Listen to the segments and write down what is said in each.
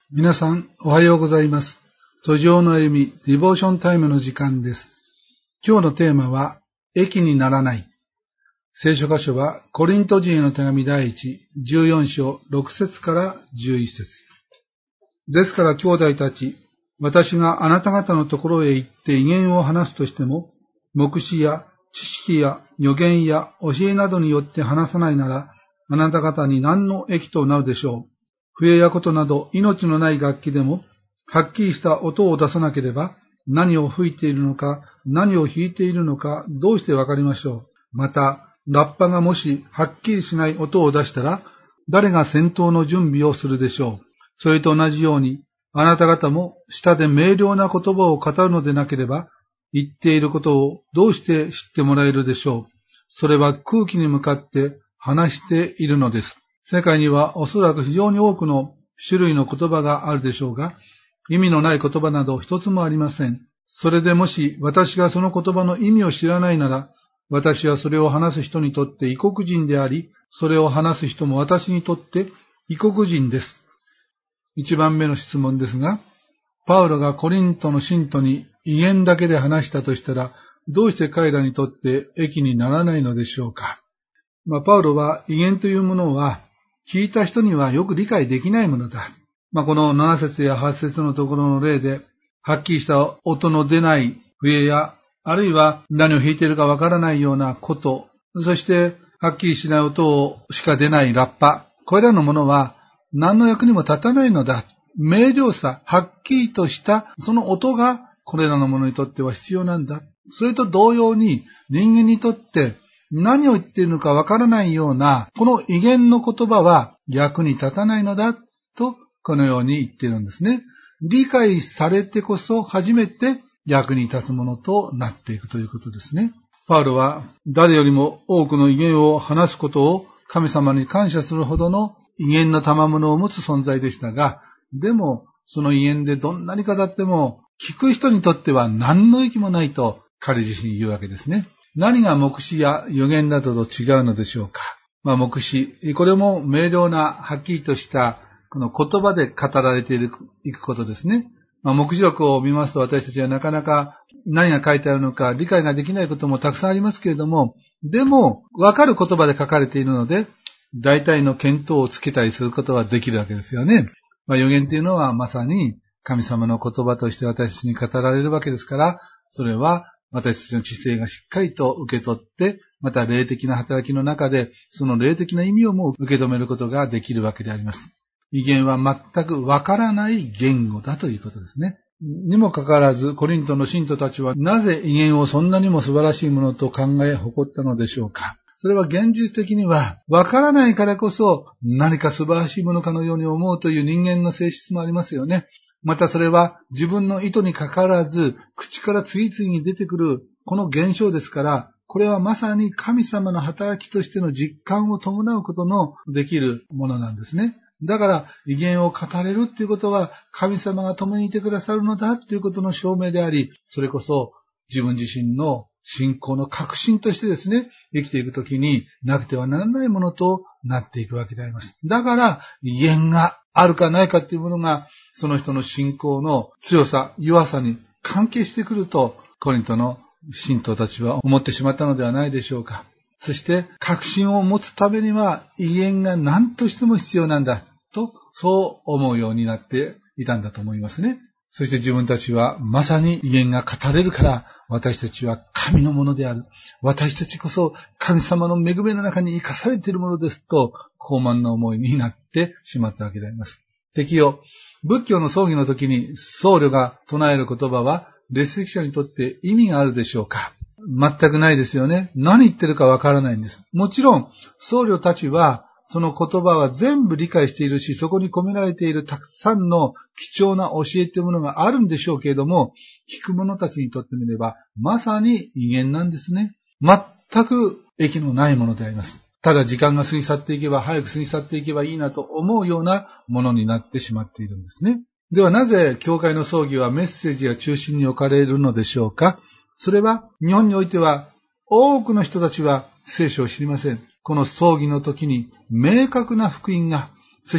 皆さん、おはようございます。途上の歩み、ディボーションタイムの時間です。今日のテーマは、益にならない。聖書箇所は、コリント人への手紙第1、14章6節から11節。ですから兄弟たち、私があなた方のところへ行って異言を話すとしても、黙示や知識や預言や教えなどによって話さないなら、あなた方に何の益となるでしょう。笛や琴など命のない楽器でも、はっきりした音を出さなければ、何を吹いているのか、何を弾いているのか、どうしてわかりましょう。また、ラッパがもしはっきりしない音を出したら、誰が戦闘の準備をするでしょう。それと同じように、あなた方も舌で明瞭な言葉を語るのでなければ、言っていることをどうして知ってもらえるでしょう。それは空気に向かって話しているのです。世界にはおそらく非常に多くの種類の言葉があるでしょうが、意味のない言葉など一つもありません。それでもし私がその言葉の意味を知らないなら、私はそれを話す人にとって異国人であり、それを話す人も私にとって異国人です。一番目の質問ですが、パウロがコリントの信徒に異言だけで話したとしたら、どうして彼らにとって益にならないのでしょうか。パウロは異言というものは、聞いた人にはよく理解できないものだ。この7節や8節のところの例で、はっきりした音の出ない笛や、あるいは何を弾いているかわからないような琴、そしてはっきりしない音しか出ないラッパ、これらのものは何の役にも立たないのだ。明瞭さ、はっきりとしたその音がこれらのものにとっては必要なんだ。それと同様に人間にとって何を言っているのかわからないような、この異言の言葉は役に立たないのだと、このように言っているんですね。理解されてこそ初めて役に立つものとなっていくということですね。パウロは誰よりも多くの異言を話すことを神様に感謝するほどの異言の賜物を持つ存在でしたが、でもその異言でどんなに語っても聞く人にとっては何の益もないと彼自身言うわけですね。何が黙示や預言などと違うのでしょうか。黙示、これも明瞭なはっきりとしたこの言葉で語られていくことですね。黙示録を見ますと私たちはなかなか何が書いてあるのか理解ができないこともたくさんありますけれども、でもわかる言葉で書かれているので、大体の見当をつけたりすることはできるわけですよね。預言というのはまさに神様の言葉として私たちに語られるわけですから、それは私たちの知性がしっかりと受け取って、また霊的な働きの中で、その霊的な意味をも受け止めることができるわけであります。異言は全くわからない言語だということですね。にもかかわらず、コリントの信徒たちはなぜ異言をそんなにも素晴らしいものと考え誇ったのでしょうか。それは現実的には、わからないからこそ何か素晴らしいものかのように思うという人間の性質もありますよね。またそれは自分の意図にかかわらず、口から次々に出てくるこの現象ですから、これはまさに神様の働きとしての実感を伴うことのできるものなんですね。だから、異言を語れるっていうことは、神様が共にいてくださるのだっていうことの証明であり、それこそ自分自身の信仰の確信としてですね、生きていくときになくてはならないものとなっていくわけであります。だから、異言があるかないかっていうものが、その人の信仰の強さ、弱さに関係してくると、コリントの信徒たちは思ってしまったのではないでしょうか。そして、確信を持つためには、異言が何としても必要なんだ、と、そう思うようになっていたんだと思いますね。そして自分たちはまさに異言が語れるから、私たちは神のものである。私たちこそ神様の恵みの中に生かされているものですと、高慢な思いになってしまったわけであります。敵よ、仏教の葬儀の時に僧侶が唱える言葉は、列席者にとって意味があるでしょうか？全くないですよね。何言ってるかわからないんです。もちろん、僧侶たちは、その言葉は全部理解しているし、そこに込められているたくさんの貴重な教えというものがあるんでしょうけれども、聞く者たちにとってみれば、まさに異言なんですね。全く益のないものであります。ただ時間が過ぎ去っていけば、早く過ぎ去っていけばいいなと思うようなものになってしまっているんですね。ではなぜ教会の葬儀はメッセージが中心に置かれるのでしょうか？それは日本においては多くの人たちは聖書を知りません。この葬儀の時に明確な福音が、そして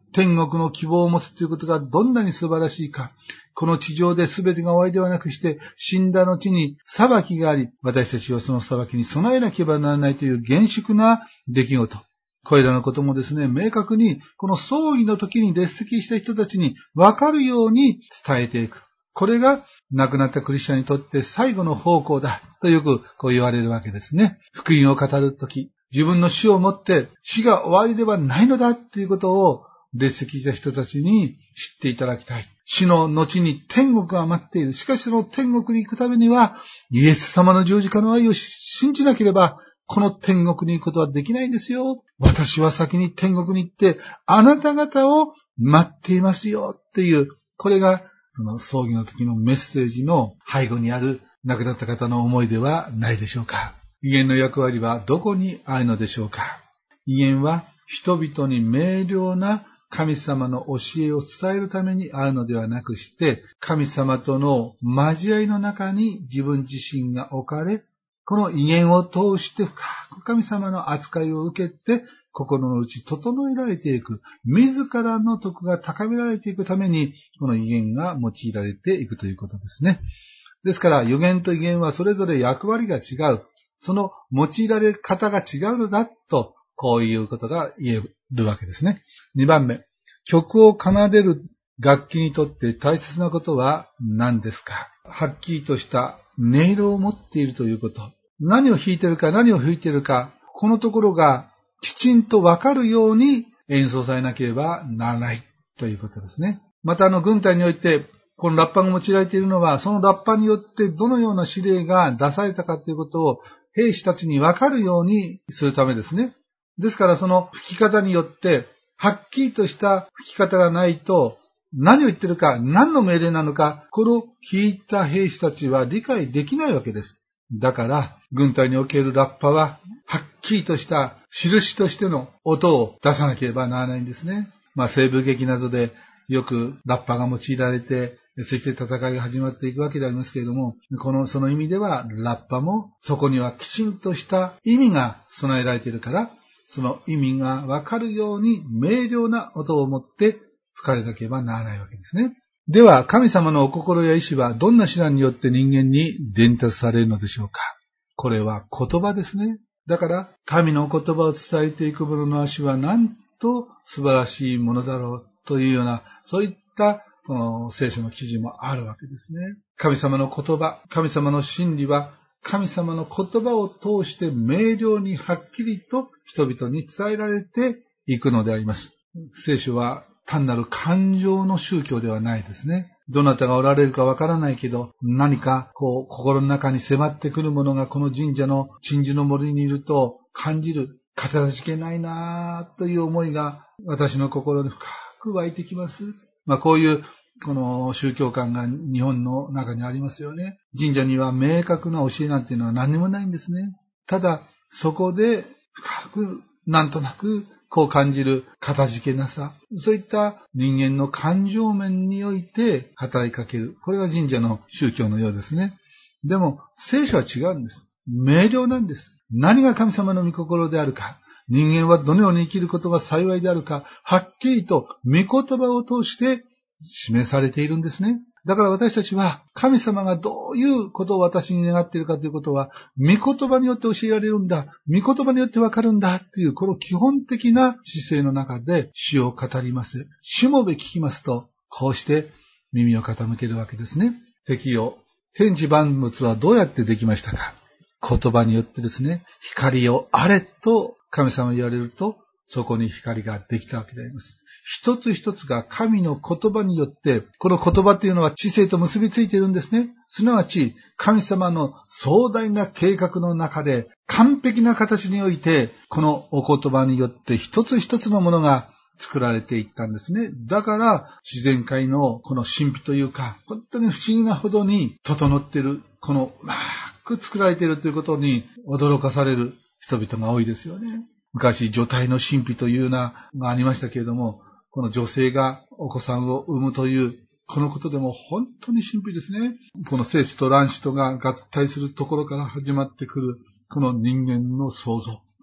天国の希望を持つということがどんなに素晴らしいか。この地上で全てが終わりではなくして、死んだ後に裁きがあり、私たちはその裁きに備えなければならないという厳粛な出来事。これらのこともですね、明確にこの葬儀の時に列席した人たちに分かるように伝えていく。これが亡くなったクリスチャンにとって最後の奉公だとよくこう言われるわけですね。福音を語るとき、自分の死をもって死が終わりではないのだということを列席した人たちに知っていただきたい。死の後に天国が待っている。しかしその天国に行くためにはイエス様の十字架の愛を信じなければこの天国に行くことはできないんですよ。私は先に天国に行ってあなた方を待っていますよっていう、これがその葬儀の時のメッセージの背後にある亡くなった方の思いではないでしょうか。異言の役割はどこにあるのでしょうか。異言は人々に明瞭な神様の教えを伝えるためにあるのではなくして、神様との交わりの中に自分自身が置かれ、この異言を通して深く神様の扱いを受けて、心の内整えられていく、自らの徳が高められていくために、この異言が用いられていくということですね。ですから、予言と異言はそれぞれ役割が違う。その用いられ方が違うのだと、こういうことが言えるわけですね。2番目、曲を奏でる楽器にとって大切なことは何ですか？はっきりとした音色を持っているということ。何を弾いているか何を吹いているか、このところがきちんとわかるように演奏されなければならないということですね。また軍隊において、このラッパが用いられているのは、そのラッパによってどのような指令が出されたかということを兵士たちにわかるようにするためですね。ですからその吹き方によって、はっきりとした吹き方がないと、何を言ってるか、何の命令なのか、この聞いた兵士たちは理解できないわけです。だから、軍隊におけるラッパは、はっきりとした印としての音を出さなければならないんですね。西部劇などでよくラッパが用いられて、そして戦いが始まっていくわけでありますけれども、その意味では、ラッパもそこにはきちんとした意味が備えられているから、その意味がわかるように明瞭な音を持って吹かれなければならないわけですね。では、神様のお心や意志はどんな手段によって人間に伝達されるのでしょうか。これは言葉ですね。だから、神の言葉を伝えていく者の足はなんと素晴らしいものだろうというような、そういったこの聖書の記事もあるわけですね。神様の言葉、神様の真理は、神様の言葉を通して明瞭にはっきりと人々に伝えられていくのであります。聖書は単なる感情の宗教ではないですね。どなたがおられるかわからないけど、何か心の中に迫ってくるものがこの神社の鎮守の森にいると感じる、かたじけないなぁという思いが私の心に深く湧いてきます。こういうこの宗教観が日本の中にありますよね。神社には明確な教えなんていうのは何にもないんですね。ただ、そこで深く、なんとなくこう感じるかたじけなさ、そういった人間の感情面において働きかける。これが神社の宗教のようですね。でも、聖書は違うんです。明瞭なんです。何が神様の御心であるか、人間はどのように生きることが幸いであるか、はっきりと御言葉を通して示されているんですね。だから私たちは神様がどういうことを私に願っているかということは、御言葉によって教えられるんだ、御言葉によってわかるんだというこの基本的な姿勢の中で主を語ります。しもべ聞きますと、こうして耳を傾けるわけですね。適用。天地万物はどうやってできましたか？言葉によってですね、光をあれと神様に言われると、そこに光ができたわけであります。一つ一つが神の言葉によって、この言葉というのは知性と結びついているんですね。すなわち、神様の壮大な計画の中で、完璧な形において、このお言葉によって一つ一つのものが作られていったんですね。だから、自然界のこの神秘というか、本当に不思議なほどに整っている、このうまく作られているということに驚かされる人々が多いですよね。昔、女体の神秘というのがありましたけれども、この女性がお子さんを産むという、このことでも本当に神秘ですね。この精子と卵子とが合体するところから始まってくる、この人間の創造。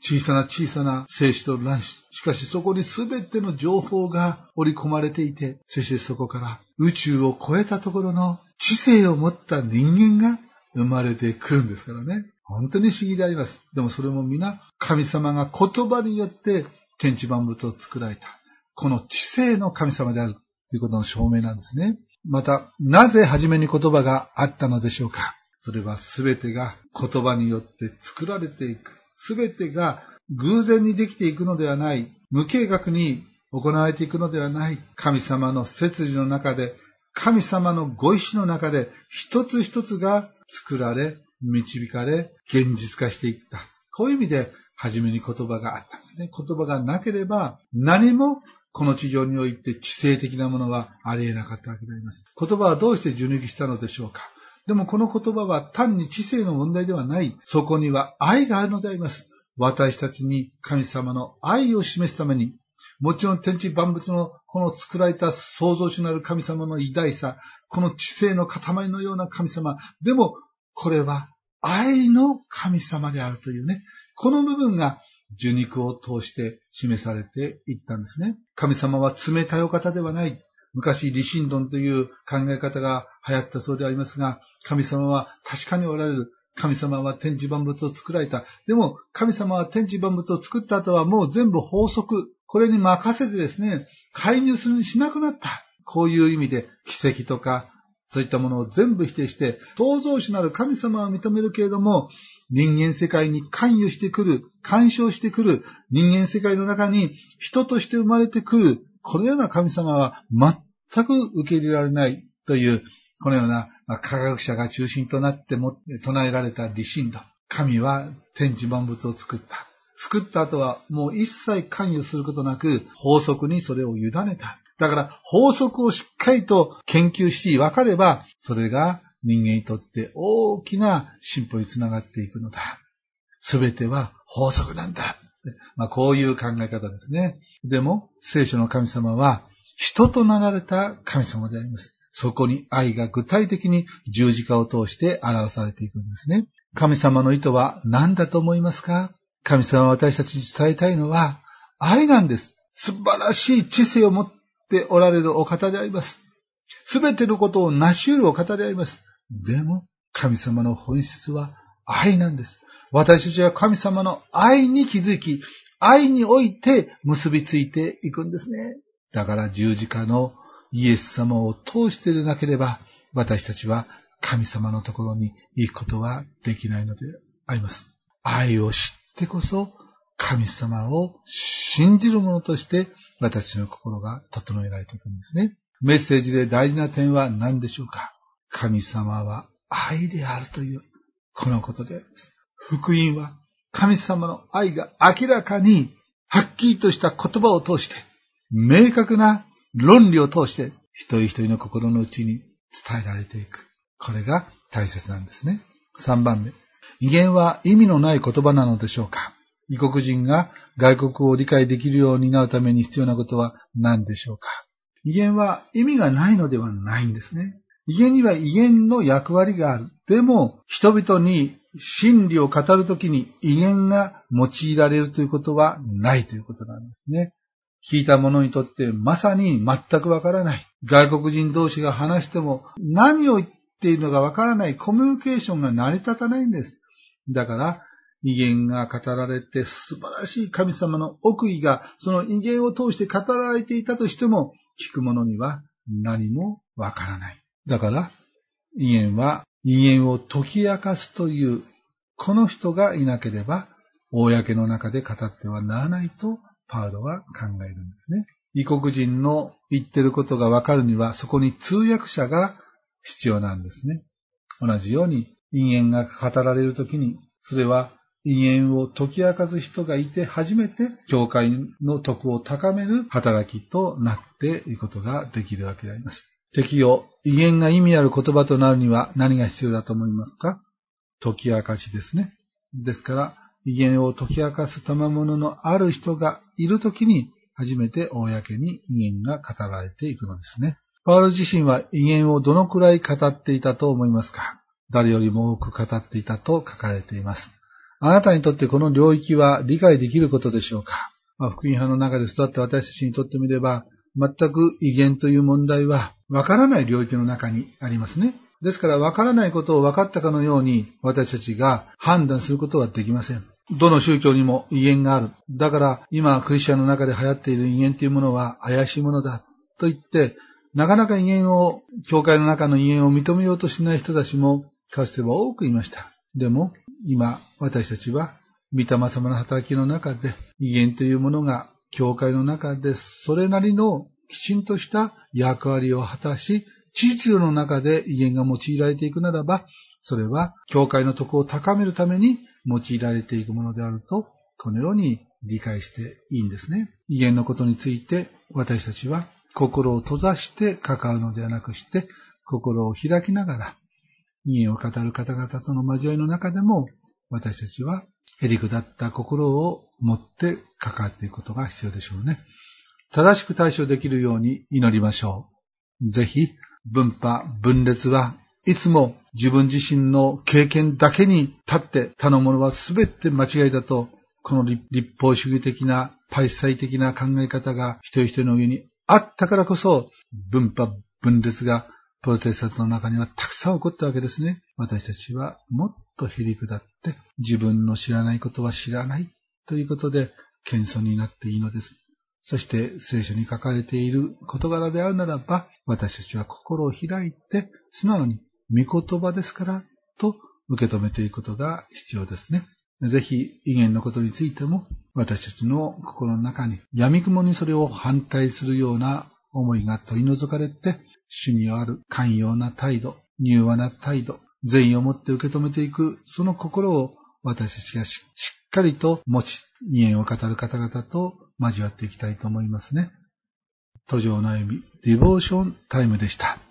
小さな精子と卵子。しかしそこに全ての情報が織り込まれていて、そしてそこから宇宙を超えたところの知性を持った人間が生まれてくるんですからね。本当に不思議であります。でもそれも皆神様が言葉によって天地万物を作られた。この知性の神様であるということの証明なんですね。また、なぜ初めに言葉があったのでしょうか。それは全てが言葉によって作られていく。全てが偶然にできていくのではない。無計画に行われていくのではない。神様の摂理の中で、神様のご意志の中で一つ一つが作られ、導かれ、現実化していった。こういう意味で初めに言葉があったんですね。言葉がなければ何もこの地上において知性的なものはありえなかったわけであります。言葉はどうして受肉したのでしょうか。でもこの言葉は単に知性の問題ではない。そこには愛があるのであります。私たちに神様の愛を示すために、もちろん天地万物のこの作られた創造主なる神様の偉大さ、この知性の塊のような神様、でもこれは愛の神様であるというね、この部分が受肉を通して示されていったんですね。神様は冷たいお方ではない。昔、理心論という考え方が流行ったそうでありますが、神様は確かにおられる。神様は天地万物を作られた。でも、神様は天地万物を作った後はもう全部法則、これに任せてですね、介入しなくなった。こういう意味で奇跡とか、そういったものを全部否定して、創造主なる神様は認めるけれども、人間世界に関与してくる、干渉してくる、人間世界の中に人として生まれてくる、このような神様は全く受け入れられないという、このような科学者が中心となって唱えられた理心論。神は天地万物を作った。作った後はもう一切関与することなく、法則にそれを委ねた。だから法則をしっかりと研究し分かれば、それが人間にとって大きな進歩につながっていくのだ。すべては法則なんだ。こういう考え方ですね。でも聖書の神様は人となられた神様であります。そこに愛が具体的に十字架を通して表されていくんですね。神様の意図は何だと思いますか？神様は私たちに伝えたいのは愛なんです。素晴らしい知性を持っておられるお方であります。すべてのことを成し得るお方であります。でも神様の本質は愛なんです。私たちは神様の愛に気づき、愛において結びついていくんですね。だから十字架のイエス様を通してでなければ、私たちは神様のところに行くことはできないのであります。愛を知ってこそ、神様を信じる者として私の心が整えられていくんですね。メッセージで大事な点は何でしょうか？神様は愛であるという、このことであります。福音は神様の愛が明らかにはっきりとした言葉を通して、明確な論理を通して一人一人の心の内に伝えられていく。これが大切なんですね。3番目。異言は意味のない言葉なのでしょうか？異国人が外国を理解できるようになるために必要なことは何でしょうか？異言は意味がないのではないんですね。異言には異言の役割がある。でも人々に真理を語るときに異言が用いられるということはないということなんですね。聞いた者にとってまさに全くわからない。外国人同士が話しても何を言っているのかわからない。コミュニケーションが成り立たないんです。だから異言が語られて素晴らしい神様の奥義がその異言を通して語られていたとしても聞く者には何もわからない。だから異言は異言を解き明かすというこの人がいなければ公の中で語ってはならないとパウロは考えるんですね。異国人の言ってることがわかるにはそこに通訳者が必要なんですね。同じように異言が語られるときにそれは異言を解き明かす人がいて初めて教会の徳を高める働きとなっていくことができるわけであります。適用、異言が意味ある言葉となるには何が必要だと思いますか？解き明かしですね。ですから異言を解き明かす賜物のある人がいるときに初めて公に異言が語られていくのですね。パウロ自身は異言をどのくらい語っていたと思いますか？誰よりも多く語っていたと書かれています。 あなたにとってこの領域は理解できることでしょうか？福音派の中で育った私たちにとってみれば、全く異言という問題はわからない領域の中にありますね。ですからわからないことを分かったかのように私たちが判断することはできません。どの宗教にも異言がある。だから今クリスチャンの中で流行っている異言というものは怪しいものだと言って、なかなか教会の中の異言を認めようとしない人たちもかつては多くいました。でも今私たちは御霊様の働きの中で異言というものが教会の中でそれなりのきちんとした役割を果たし、秩序の中で異言が用いられていくならば、それは教会の徳を高めるために用いられていくものであると、このように理解していいんですね。異言のことについて私たちは心を閉ざして関わるのではなくして、心を開きながら、異言を語る方々との交わりの中でも、私たちはへりくだった心を持って関わっていくことが必要でしょうね。正しく対処できるように祈りましょう。ぜひ、分派、分裂はいつも自分自身の経験だけに立って他のものは全て間違いだと、この立法主義的な、パリサイ的な考え方が一人一人の上にあったからこそ、分派、分裂がプロテスタントの中にはたくさん起こったわけですね。私たちはもっとへりくだって自分の知らないことは知らないということで謙遜になっていいのです。そして聖書に書かれている事柄であるならば、私たちは心を開いて素直に御言葉ですからと受け止めていくことが必要ですね。ぜひ異言のことについても私たちの心の中に闇雲にそれを反対するような思いが取り除かれて、主にある寛容な態度、柔和な態度、善意を持って受け止めていくその心を私たちがしっかりと持ち、異言を語る方々と交わっていきたいと思いますね。途上の歩み、ディボーションタイムでした。